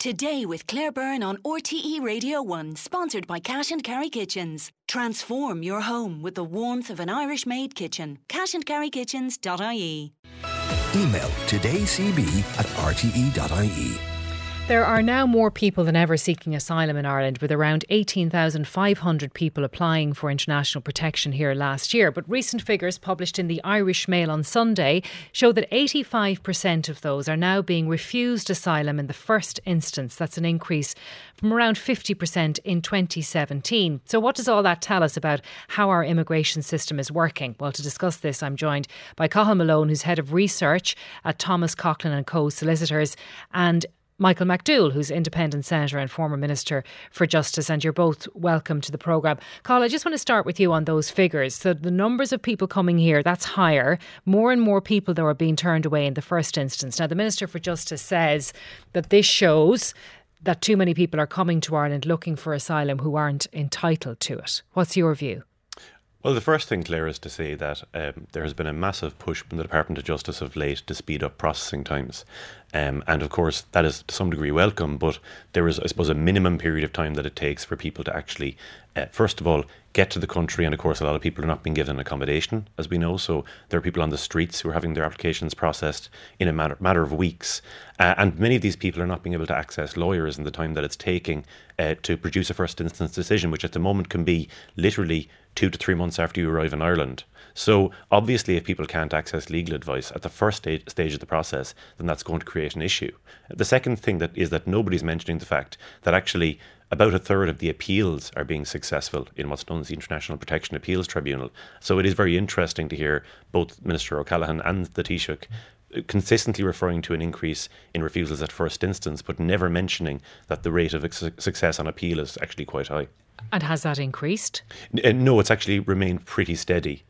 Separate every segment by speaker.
Speaker 1: Today with Claire Byrne on RTE Radio 1, sponsored by Cash and Carry Kitchens. Transform your home with the warmth of an Irish-made kitchen. cashandcarrykitchens.ie.
Speaker 2: Email todayscb@rte.ie.
Speaker 3: There are now more people than ever seeking asylum in Ireland, with around 18,500 people applying for international protection here last year. But recent figures published in the Irish Mail on Sunday show that 85% of those are now being refused asylum in the first instance. That's an increase from around 50% in 2017. So what does all that tell us about how our immigration system is working? Well, to discuss this, I'm joined by Cathal Malone, who's head of research at Thomas Coughlan & Co Solicitors, and Michael McDowell, who's independent senator and former Minister for Justice, and you're both welcome to the programme. Cathal, I just want to start with you on those figures. So the numbers of people coming here, that's higher. More and more people, though, are being turned away in the first instance. Now, the Minister for Justice says that this shows that too many people are coming to Ireland looking for asylum who aren't entitled to it. What's your view?
Speaker 4: Well, the first thing, Claire, is to say that there has been a massive push from the Department of Justice of late to speed up processing times. And of course, that is to some degree welcome, but there is, I suppose, a minimum period of time that it takes for people to actually, first of all, get to the country. And of course, a lot of people are not being given accommodation, as we know. So there are people on the streets who are having their applications processed in a matter of weeks. And many of these people are not being able to access lawyers in the time that it's taking to produce a first instance decision, which at the moment can be literally 2 to 3 months after you arrive in Ireland. So obviously, if people can't access legal advice at the first stage of the process, then that's going to create an issue. The second thing is that nobody's mentioning the fact that actually about a third of the appeals are being successful in what's known as the International Protection Appeals Tribunal. So it is very interesting to hear both Minister O'Callaghan and the Taoiseach consistently referring to an increase in refusals at first instance, but never mentioning that the rate of success on appeal is actually quite high.
Speaker 3: And has that increased?
Speaker 4: No, it's actually remained pretty steady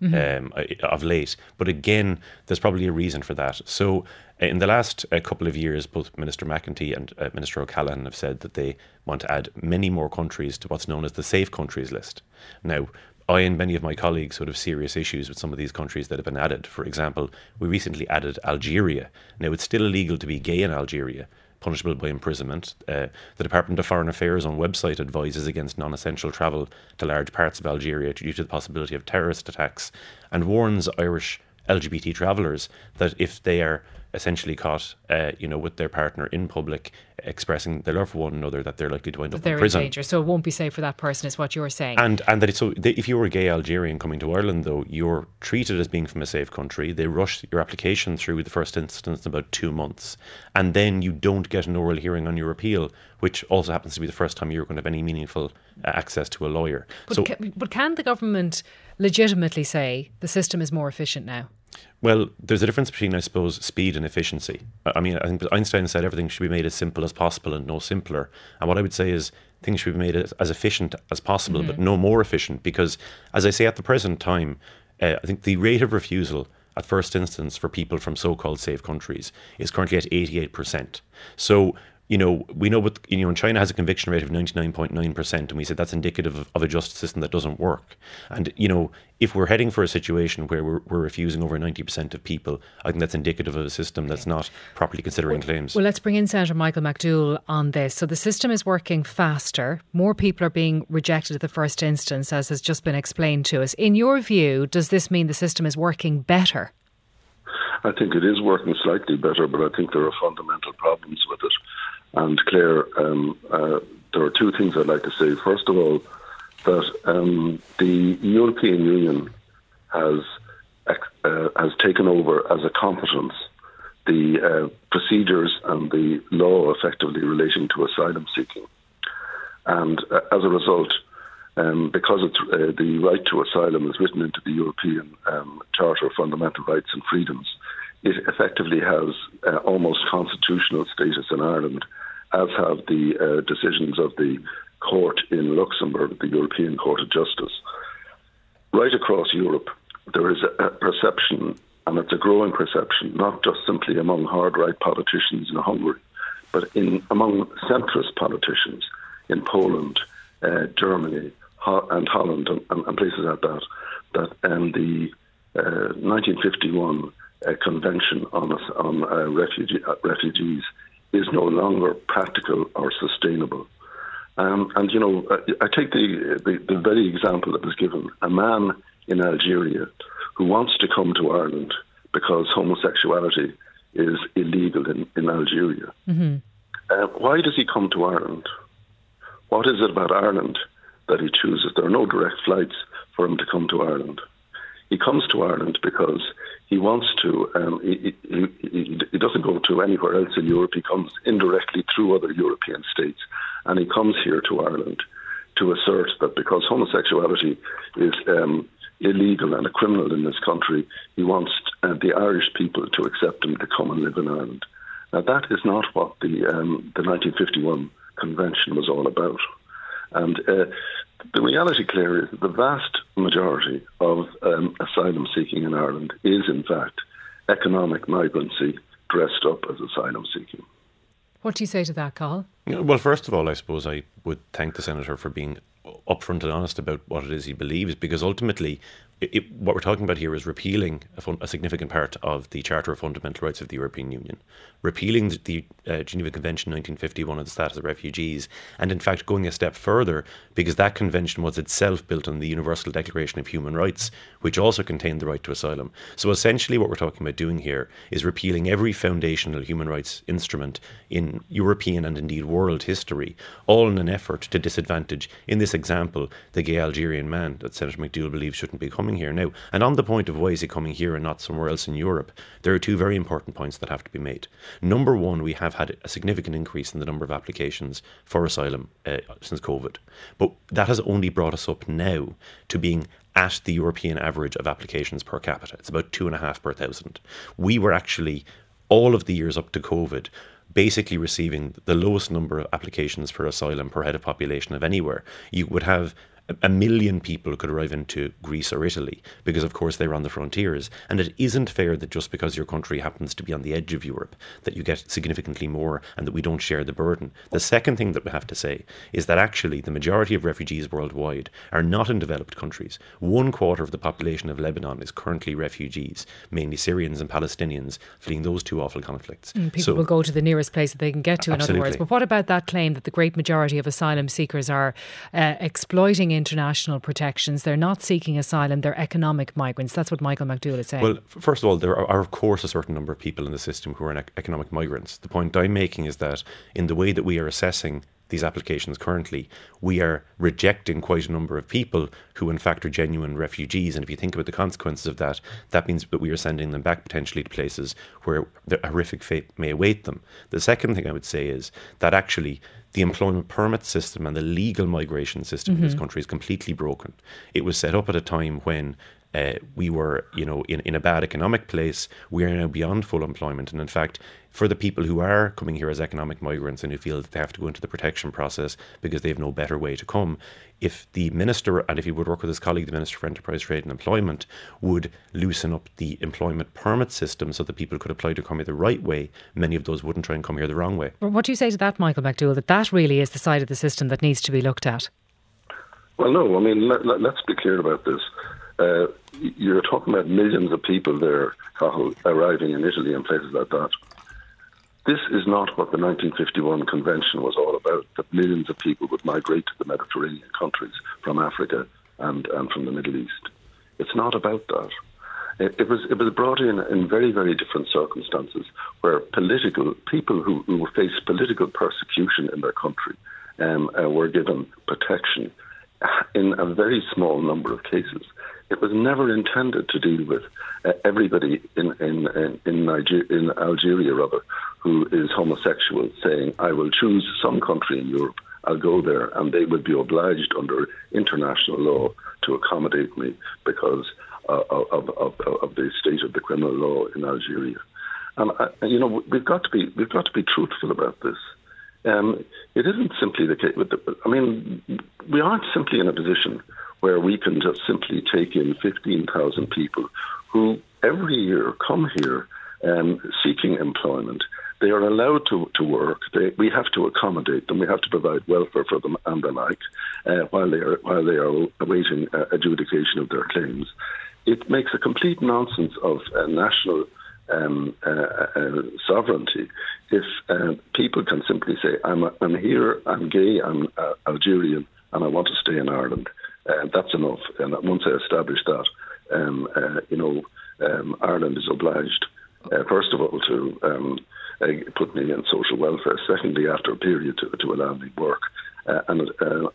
Speaker 4: of late. But again, there's probably a reason for that. So in the last couple of years, both Minister McEntee and Minister O'Callaghan have said that they want to add many more countries to what's known as the safe countries list. Now, I and many of my colleagues would have serious issues with some of these countries that have been added. For example, we recently added Algeria. Now, it's still illegal to be gay in Algeria, punishable by imprisonment. The Department of Foreign Affairs on website advises against non-essential travel to large parts of Algeria due to the possibility of terrorist attacks, and warns Irish LGBT travellers that if they are essentially caught, with their partner in public, expressing their love for one another, that they're likely to end up in prison.
Speaker 3: They're in danger, so it won't be safe for that person, is what you're saying.
Speaker 4: And that if you're a gay Algerian coming to Ireland, though, you're treated as being from a safe country. They rush your application through the first instance in about 2 months, and then you don't get an oral hearing on your appeal, which also happens to be the first time you're going to have any meaningful access to a lawyer.
Speaker 3: But can the government legitimately say the system is more efficient now?
Speaker 4: Well, there's a difference between, I suppose, speed and efficiency. I mean, I think Einstein said everything should be made as simple as possible and no simpler. And what I would say is things should be made as efficient as possible, but no more efficient. Because, as I say, at the present time, I think the rate of refusal at first instance for people from so-called safe countries is currently at 88%. So, we know and China has a conviction rate of 99.9%, and we said that's indicative of a justice system that doesn't work. And, if we're heading for a situation where we're refusing over 90% of people, I think that's indicative of a system that's not properly considering claims.
Speaker 3: Well, let's bring in Senator Michael McDowell on this. So the system is working faster. More people are being rejected at the first instance, as has just been explained to us. In your view, does this mean the system is working better?
Speaker 5: I think it is working slightly better, but I think there are fundamental problems with it. And Claire, there are two things I'd like to say. First of all, that the European Union has taken over as a competence the procedures and the law effectively relating to asylum seeking. And as a result, because it's, the right to asylum is written into the European Charter of Fundamental Rights and Freedoms, it effectively has almost constitutional status in Ireland, as have the decisions of the court in Luxembourg, the European Court of Justice. Right across Europe, there is a perception, and it's a growing perception, not just simply among hard-right politicians in Hungary, but among centrist politicians in Poland, Germany, and Holland, and places like that, that the 1951 Convention on refugees is no longer practical or sustainable. And, you know, I take the very example that was given, a man in Algeria who wants to come to Ireland because homosexuality is illegal in Algeria. Mm-hmm. Why does he come to Ireland? What is it about Ireland that he chooses? There are no direct flights for him to come to Ireland. He comes to Ireland because he wants to, he doesn't go to anywhere else in Europe. He comes indirectly through other European states, and he comes here to Ireland to assert that because homosexuality is illegal and a criminal in this country, he wants the Irish people to accept him to come and live in Ireland. Now, that is not what the 1951 Convention was all about. And the reality, Claire, is that the vast majority of asylum seeking in Ireland is, in fact, economic migrancy dressed up as asylum seeking.
Speaker 3: What do you say to that, Cathal?
Speaker 4: Well, first of all, I suppose I would thank the Senator for being upfront and honest about what it is he believes, because ultimately what we're talking about here is repealing a significant part of the Charter of Fundamental Rights of the European Union, repealing the Geneva Convention 1951 on the status of refugees, and in fact going a step further, because that convention was itself built on the Universal Declaration of Human Rights, which also contained the right to asylum. So essentially what we're talking about doing here is repealing every foundational human rights instrument in European and indeed world history, all in an effort to disadvantage, in this example, the gay Algerian man that Senator McDougall believes shouldn't be coming here now. And on the point of why is he coming here and not somewhere else in Europe, there are two very important points that have to be made. Number one, we have had a significant increase in the number of applications for asylum since COVID. But that has only brought us up now to being at the European average of applications per capita. It's about 2.5 per thousand. We were actually, all of the years up to COVID, basically receiving the lowest number of applications for asylum per head of population of anywhere. You would have 1 million people who could arrive into Greece or Italy because, of course, they're on the frontiers. And it isn't fair that just because your country happens to be on the edge of Europe that you get significantly more and that we don't share the burden. The second thing that we have to say is that actually the majority of refugees worldwide are not in developed countries. 1/4 of the population of Lebanon is currently refugees, mainly Syrians and Palestinians, fleeing those two awful conflicts.
Speaker 3: People will go to the nearest place that they can get to, in other words. But what about that claim that the great majority of asylum seekers are exploiting international protections? They're not seeking asylum, they're economic migrants. That's what Michael McDougall is saying.
Speaker 4: Well, first of all, there are of course a certain number of people in the system who are economic migrants. The point I'm making is that in the way that we are assessing these applications currently, we are rejecting quite a number of people who in fact are genuine refugees. And if you think about the consequences of that, that means that we are sending them back potentially to places where the horrific fate may await them. The second thing I would say is that actually the employment permit system and the legal migration system in this country is completely broken. It was set up at a time when we were, in a bad economic place. We are now beyond full employment. And in fact, for the people who are coming here as economic migrants and who feel that they have to go into the protection process because they have no better way to come, if the Minister, and if he would work with his colleague, the Minister for Enterprise, Trade and Employment, would loosen up the employment permit system so that people could apply to come here the right way, many of those wouldn't try and come here the wrong way.
Speaker 3: Well, what do you say to that, Michael McDougall, that really is the side of the system that needs to be looked at?
Speaker 5: Well, no, I mean, let's be clear about this. You're talking about millions of people there, Cathal, arriving in Italy and places like that. This is not what the 1951 Convention was all about, that millions of people would migrate to the Mediterranean countries from Africa and from the Middle East. It's not about that. It was brought in very, very different circumstances where people who faced political persecution in their country were given protection in a very small number of cases. It was never intended to deal with everybody in Algeria, who is homosexual, saying, I will choose some country in Europe, I'll go there, and they would be obliged under international law to accommodate me because of the state of the criminal law in Algeria. And we've got to be truthful about this. It isn't simply the case. We aren't simply in a position where we can just simply take in 15,000 people who every year come here seeking employment. They are allowed to work. We have to accommodate them. We have to provide welfare for them and the like while they are awaiting adjudication of their claims. It makes a complete nonsense of national sovereignty if people can simply say, I'm here, I'm gay, I'm Algerian, and I want to stay in Ireland. That's enough. And once I establish that, Ireland is obliged, first of all, to put me in social welfare. Secondly, after a period, to allow me work. And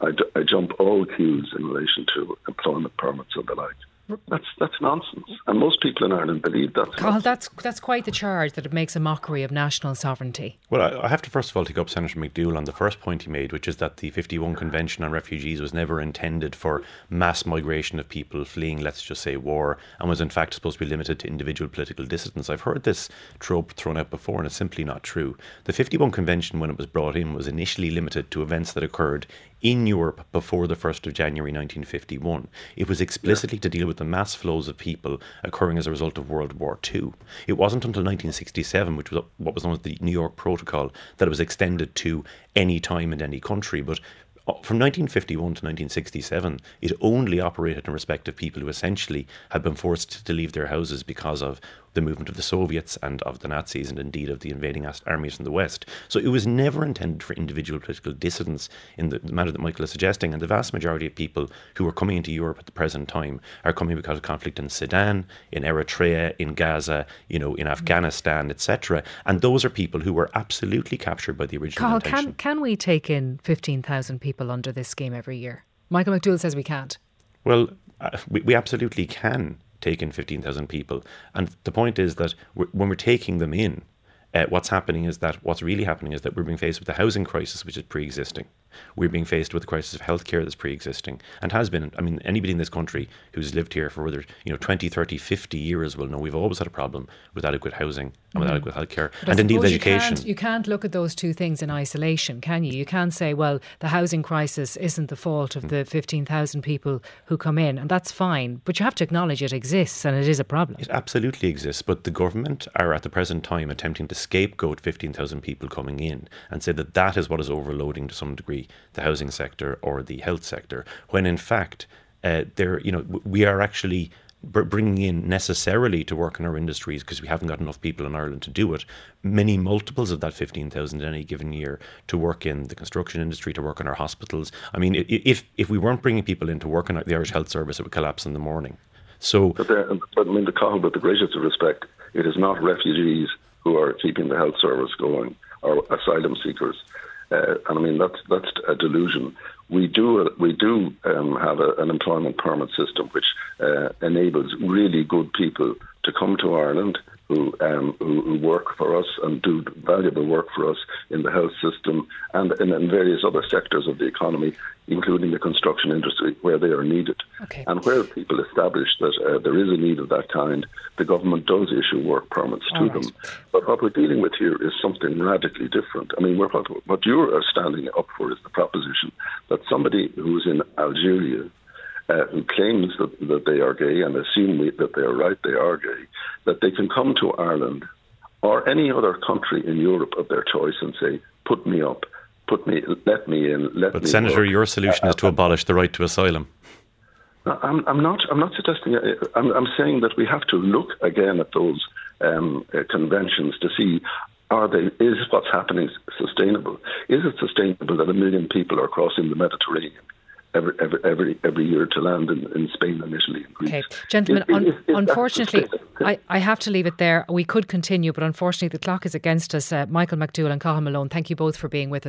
Speaker 5: I jump all queues in relation to employment permits and the like. That's nonsense, and most people in Ireland believe that.
Speaker 3: Carl, that's quite the charge that it makes a mockery of national sovereignty.
Speaker 4: Well, I have to first of all take up Senator McDougall on the first point he made, which is that the 51 Convention on Refugees was never intended for mass migration of people fleeing, let's just say, war, and was in fact supposed to be limited to individual political dissidents. I've heard this trope thrown out before, and it's simply not true. The 51 Convention, when it was brought in, was initially limited to events that occurred in Europe before the 1st of January 1951. It was explicitly to deal with the mass flows of people occurring as a result of World War II. It wasn't until 1967, which was what was known as the New York Protocol, that it was extended to any time and any country. But from 1951 to 1967, it only operated in respect of people who essentially had been forced to leave their houses because of the movement of the Soviets and of the Nazis, and indeed of the invading armies from the West. So it was never intended for individual political dissidents in the manner that Michael is suggesting. And the vast majority of people who are coming into Europe at the present time are coming because of conflict in Sudan, in Eritrea, in Gaza, in Afghanistan, etc. And those are people who were absolutely captured by the original intention.
Speaker 3: Can we take in 15,000 people under this scheme every year? Michael McDougall says we can't.
Speaker 4: Well, we absolutely can take in 15,000 people. And the point is that when we're taking them in, what's really happening is that we're being faced with the housing crisis, which is pre-existing. We're being faced with the crisis of healthcare that's pre-existing and has been. I mean, anybody in this country who's lived here for whether 20, 30, 50 years will know we've always had a problem with adequate housing and with adequate healthcare, and indeed with education.
Speaker 3: You can't look at those two things in isolation, can you? You can't say, well, the housing crisis isn't the fault of the 15,000 people who come in, and that's fine. But you have to acknowledge it exists and it is a problem.
Speaker 4: It absolutely exists, but the government are at the present time attempting to scapegoat 15,000 people coming in and say that is what is overloading to some degree the housing sector or the health sector, when in fact we are actually bringing in necessarily to work in our industries, because we haven't got enough people in Ireland to do it, many multiples of that 15,000 in any given year to work in the construction industry, to work in our hospitals. I mean, if we weren't bringing people in to work in the Irish Health Service, it would collapse in the morning. So,
Speaker 5: but I mean, with the greatest of respect, it is not refugees who are keeping the health service going, or asylum seekers. And I mean, that's a delusion. We do have an employment permit system which enables really good people to come to Ireland who work for us and do valuable work for us in the health system and in various other sectors of the economy, including the construction industry, where they are needed.
Speaker 3: Okay.
Speaker 5: And where people establish that there is a need of that kind, the government does issue work permits to them. But what we're dealing with here is something radically different. I mean, what you are standing up for is the proposition that somebody who's in Algeria, who claims that they are gay, and assume that they are right, they are gay, that they can come to Ireland or any other country in Europe of their choice and say, let me in,
Speaker 4: But Senator,
Speaker 5: work.
Speaker 4: Your solution is to abolish the right to asylum.
Speaker 5: I'm not suggesting. I'm saying that we have to look again at those conventions to see, is what's happening sustainable? Is it sustainable that 1 million people are crossing the Mediterranean every year to land in Spain and Italy and Greece?
Speaker 3: Okay, gentlemen, unfortunately, I have to leave it there. We could continue, but unfortunately the clock is against us. Michael McDougall and Cathal Malone, thank you both for being with us.